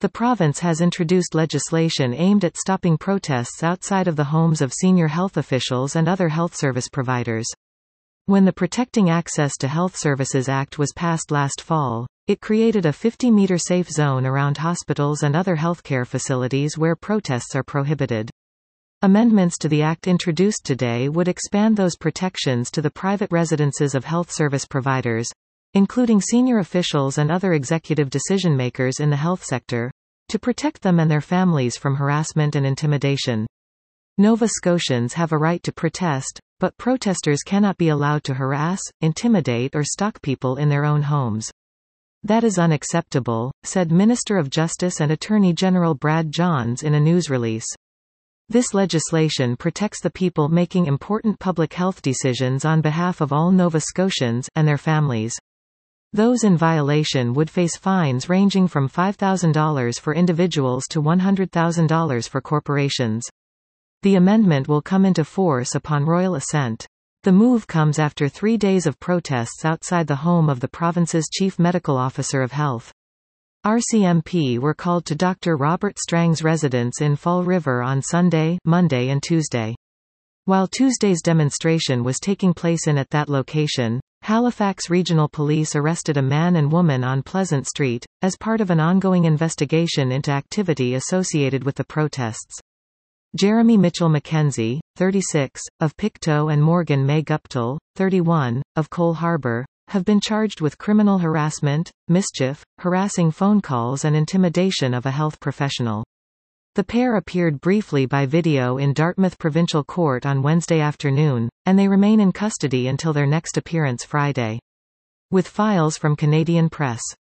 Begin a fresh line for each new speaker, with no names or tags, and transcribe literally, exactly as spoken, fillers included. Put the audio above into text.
The province has introduced legislation aimed at stopping protests outside of the homes of senior health officials and other health service providers. When the Protecting Access to Health Services Act was passed last fall, it created a fifty meter safe zone around hospitals and other healthcare facilities where protests are prohibited. Amendments to the Act introduced today would expand those protections to the private residences of health service providers, including senior officials and other executive decision-makers in the health sector, to protect them and their families from harassment and intimidation. Nova Scotians have a right to protest, but protesters cannot be allowed to harass, intimidate or stalk people in their own homes. That is unacceptable, said Minister of Justice and Attorney General Brad Johns in a news release. This legislation protects the people making important public health decisions on behalf of all Nova Scotians and their families. Those in violation would face fines ranging from five thousand dollars for individuals to one hundred thousand dollars for corporations. The amendment will come into force upon royal assent. The move comes after three days of protests outside the home of the province's Chief Medical Officer of Health. R C M P were called to Doctor Robert Strang's residence in Fall River on Sunday, Monday and Tuesday. While Tuesday's demonstration was taking place in at that location, Halifax Regional Police arrested a man and woman on Pleasant Street, as part of an ongoing investigation into activity associated with the protests. Jeremy Mitchell Mackenzie, thirty-six, of Pictou and Morgan May Guptill, thirty-one, of Cole Harbour, have been charged with criminal harassment, mischief, harassing phone calls and intimidation of a health professional. The pair appeared briefly by video in Dartmouth Provincial Court on Wednesday afternoon, and they remain in custody until their next appearance Friday. With files from Canadian Press.